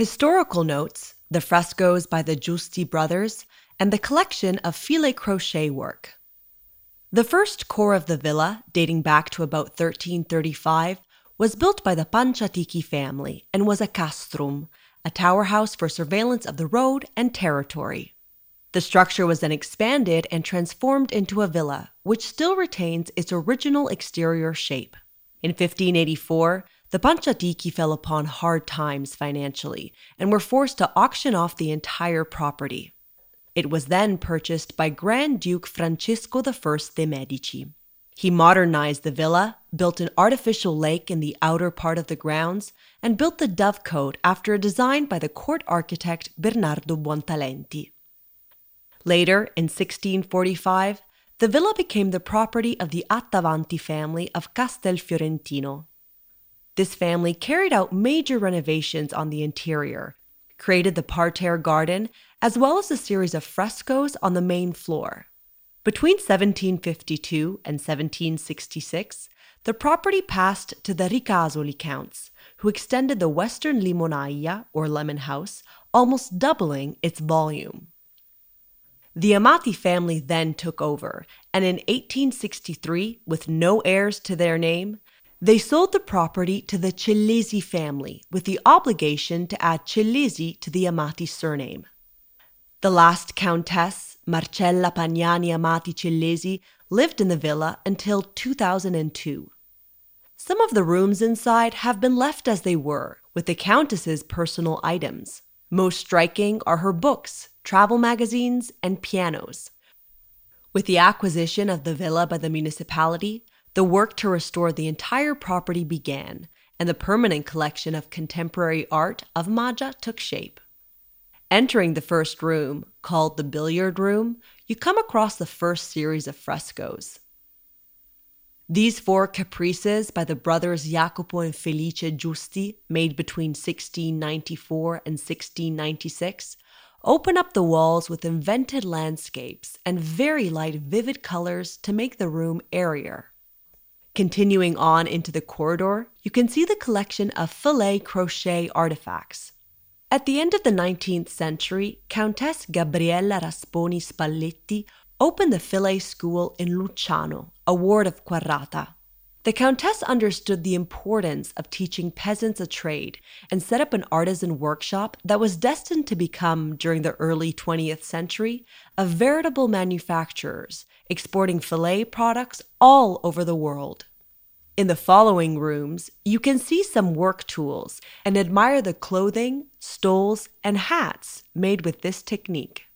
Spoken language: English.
Historical notes, the frescoes by the Giusti brothers, and the collection of filet crochet work. The first core of the villa, dating back to about 1335, was built by the Panciatichi family and was a castrum, a tower house for surveillance of the road and territory. The structure was then expanded and transformed into a villa, which still retains its original exterior shape. In 1584, the Panciatichi fell upon hard times financially and were forced to auction off the entire property. It was then purchased by Grand Duke Francesco I de' Medici. He modernized the villa, built an artificial lake in the outer part of the grounds, and built the dovecote after a design by the court architect Bernardo Buontalenti. Later, in 1645, the villa became the property of the Attavanti family of Castelfiorentino. This family carried out major renovations on the interior, created the parterre garden, as well as a series of frescoes on the main floor. Between 1752 and 1766, the property passed to the Ricasoli counts, who extended the western limonaia, or lemon house, almost doubling its volume. The Amati family then took over, and in 1863, with no heirs to their name, they sold the property to the Cellesi family with the obligation to add Cellesi to the Amati surname. The last countess, Marcella Pagnani Amati Cellesi, lived in the villa until 2002. Some of the rooms inside have been left as they were, with the countess's personal items. Most striking are her books, travel magazines, and pianos. With the acquisition of the villa by the municipality, the work to restore the entire property began, and the permanent collection of contemporary art of Maggia took shape. Entering the first room, called the billiard room, you come across the first series of frescoes. These 4 caprices by the brothers Jacopo and Felice Giusti, made between 1694 and 1696, open up the walls with invented landscapes and very light, vivid colors to make the room airier. Continuing on into the corridor, you can see the collection of filet crochet artifacts. At the end of the 19th century, Countess Gabriella Rasponi Spalletti opened the filet school in Luciano, a ward of Quarrata. The Countess understood the importance of teaching peasants a trade and set up an artisan workshop that was destined to become, during the early 20th century, a veritable manufacturers, exporting filet products all over the world. In the following rooms, you can see some work tools and admire the clothing, stoles, and hats made with this technique.